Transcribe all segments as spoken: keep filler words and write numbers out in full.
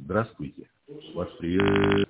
Здравствуйте. Вас приветствует.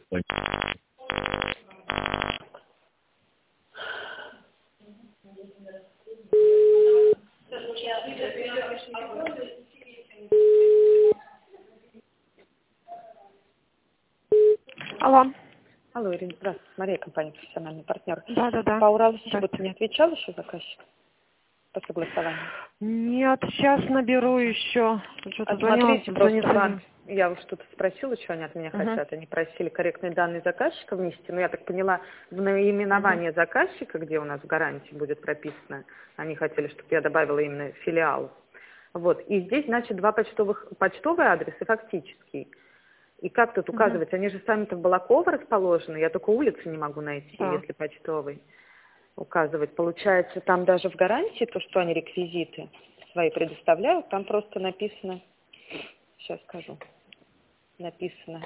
Алло. Алло, Ирина, здравствуйте. Мария, компания «Профессиональный партнер». Да, да, да. По Уралу субботу не отвечал еще заказчик по согласованию? Нет, сейчас наберу еще. Что-то звонила, Смотрите, звонит, просто вам, звонит. я уж тут спросила, что они от меня Угу. хотят. Они просили корректные данные заказчика внести, но я так поняла, в наименование Угу. заказчика, где у нас в гарантии будет прописано, они хотели, чтобы я добавила именно филиал. Вот, и здесь, значит, два почтовых, почтовый адрес и фактический. И как тут указывать? Они же сами-то в Балаково расположены, я только улицы не могу найти, Да. если почтовый указывать. Получается, там даже в гарантии то, что они реквизиты свои предоставляют, там просто написано, сейчас скажу, написано,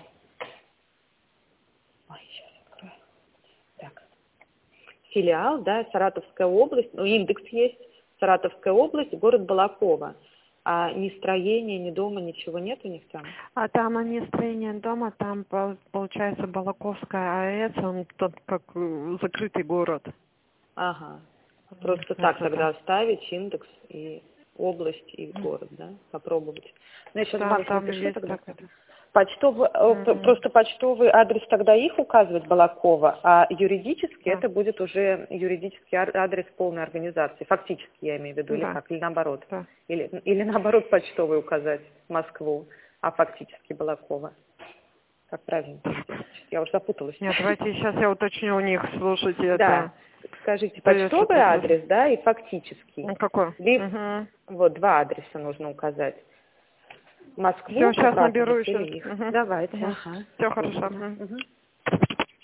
ой, сейчас открою, так, филиал, да, Саратовская область, ну, индекс есть, Саратовская область, город Балаково. А ни строения, ни дома, ничего нет у них там? А там они строение дома, там пол- получается Балаковская АЭС, он тот как э, закрытый город. Ага. Просто Вот так тогда это. оставить индекс и область, и город, да? Попробовать. Ну, я сейчас Да, бабушке там напишу есть тогда. так это. Почтовый, э, п- Мгм. просто почтовый адрес тогда их указывать, Балакова, а юридически Да. это будет уже юридический ар- адрес полной организации. Фактически я имею в виду, или Да. как, или наоборот. Да. Или, или наоборот почтовый указать Москву, а фактически Балакова. Как правильно сделать? Я уже запуталась. Нет, давайте сейчас я уточню у них, слушайте, Да. это... Скажите, То я почтовый что-то слышу. адрес, да, и фактический. Ну, какой? Либо, Угу. вот, два адреса нужно указать. Все, Москву, сейчас обратно, наберу еще. или их. Угу. Давайте, Угу. ага. Все Спасибо. хорошо. Мгм. Мгм.